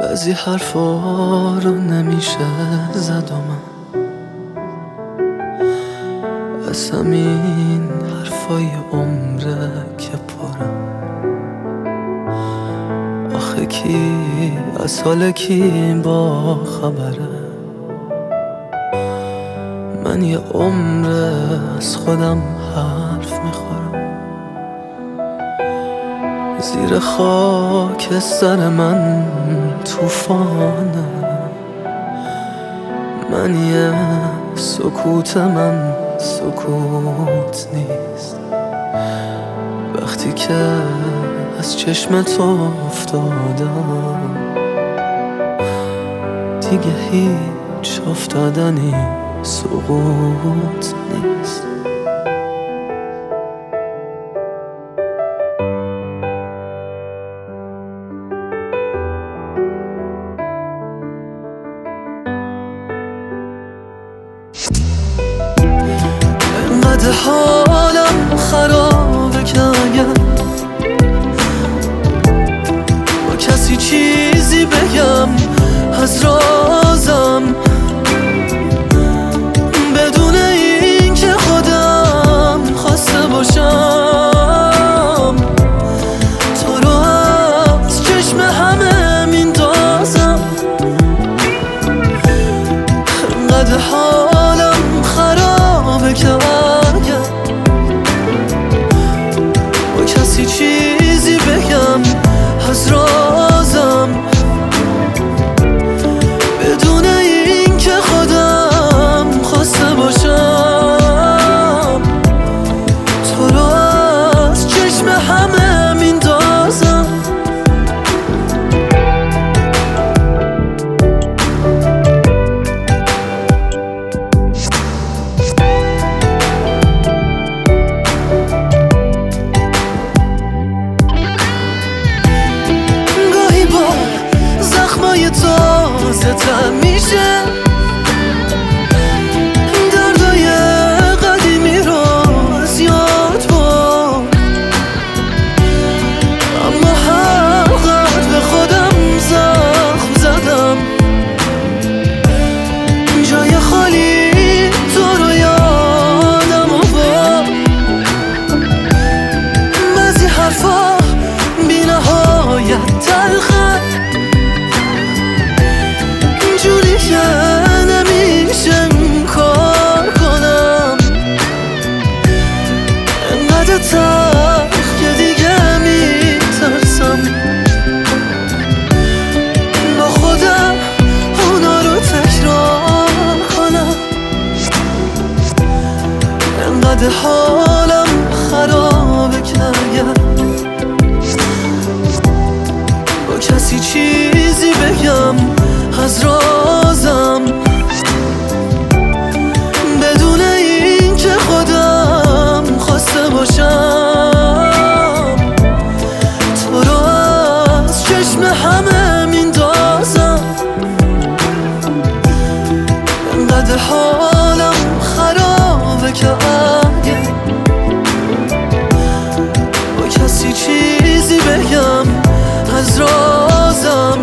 بعضی حرفا رو نمیشه زد و من از همین حرفای عمره که پرم. آخه کی از حال کی با خبره؟ من یه عمره از خودم حرف میخورم. زیر خاک سر من توفانه. من یه سکوت من سکوت نیست. وقتی که از چشم تو افتادم دیگه هیچ افتادنی سقوط نیست. انقدر حالم خرابه که اگر با کسی چیزی بگم از رازم، بدون این که خودم خواسته باشم، تو رو از چشم همه میندازم. انقدر حالم خرابه که اگر با کسی چیزی بگم از رازم، بدون این که خودم خواسته باشم، تو رو از چشم همه میندازم. گاهی با زخمای تازه تر میشه، دردای قدیمی رو از یاد بر، اما هر قدر به خودم زخم زدم، جای خالی تو رو یادم آورد. بعضی حرفا بی نهایت تلخه، جوری که نمیشه کار کنم. انقدر تلخ که دیگه میترسم با خودم اونا رو تکرار کنم. انقدر حالم خرابه که اگر با کسی چیزی بگم از رازم، بدون این که خودم خواسته باشم، تو رو از چشم همه میندازم. انقدر حالم خرابه که اگه با کسی چیزی بگم از رازم،